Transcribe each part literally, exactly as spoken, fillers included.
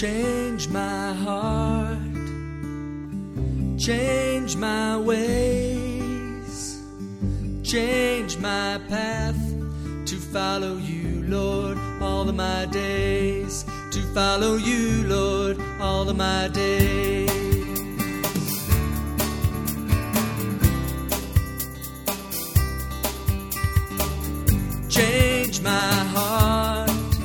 Change my heart, change my ways, change my path to follow you, Lord, all of my days, to follow you, Lord, all of my days. Change my heart,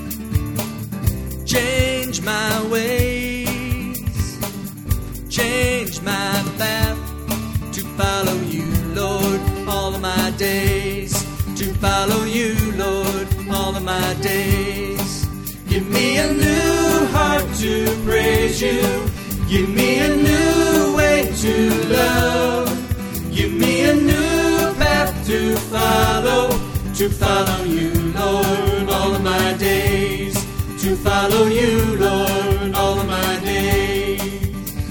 change my ways, change my path to follow you, Lord, all of my days, to follow you, Lord, all of my days. Give me a new heart to praise you, give me a new way to love, give me a new path to follow, to follow you, Lord, all of my days, to follow you, Lord, all of my days.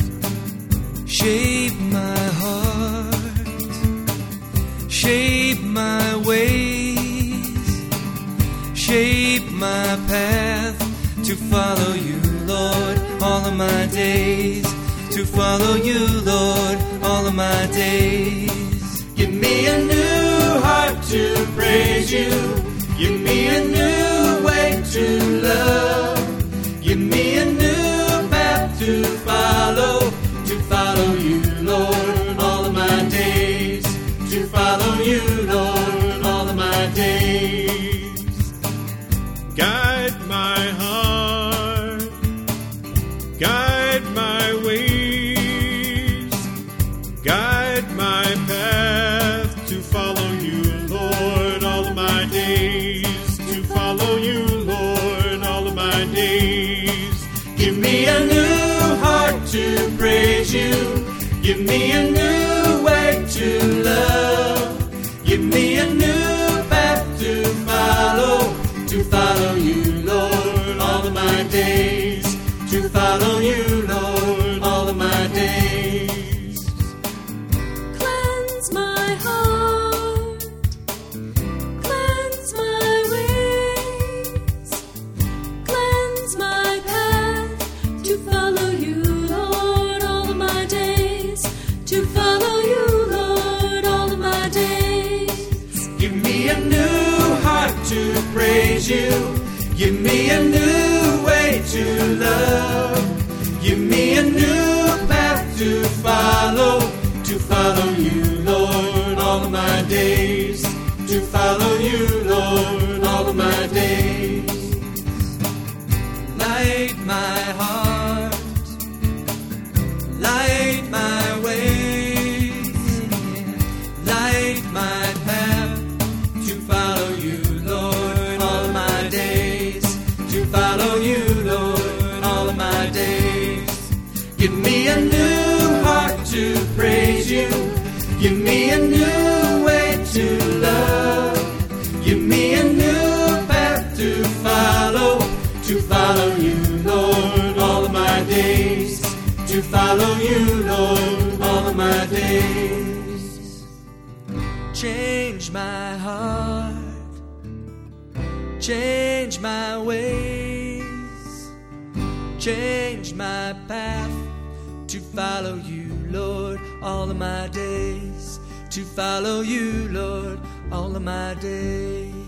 Shape my heart, shape my ways, shape my path to follow you, Lord, all of my days, to follow you, Lord, all of my days. Give me a new heart to praise you, give me a new way to love, give me a new path to follow, to follow you, Lord, all of my days, to follow you, Lord, all of my days. Guide my heart, guide my ways, guide my path to follow you, Lord, all of my days, to follow you, Lord, all of my days. Give me a new heart to praise you, give me a new way to love, give me a new path to follow, to follow you, Lord, all of my days, to follow you, Lord, all of my days. Cleanse my heart, cleanse my ways, cleanse my path to follow you, Lord, all of my days, to follow you, Lord, all of my days. Give me a new heart to praise you, give me a new way to love, give me a new path to follow, to follow you, Lord, all of my days, to follow you, Lord, all of my days. Light my heart, light my ways, light my path to follow you, Lord, all of my days, to follow you, Lord, all of my days. Give me a new heart to praise you, give me a new way to love, give me a new path to follow, to follow you, Lord, all of my days, to follow you, Lord, all of my days. Change my heart, change my ways, change my path to follow you, Lord, all of my days, to follow you, Lord, all of my days.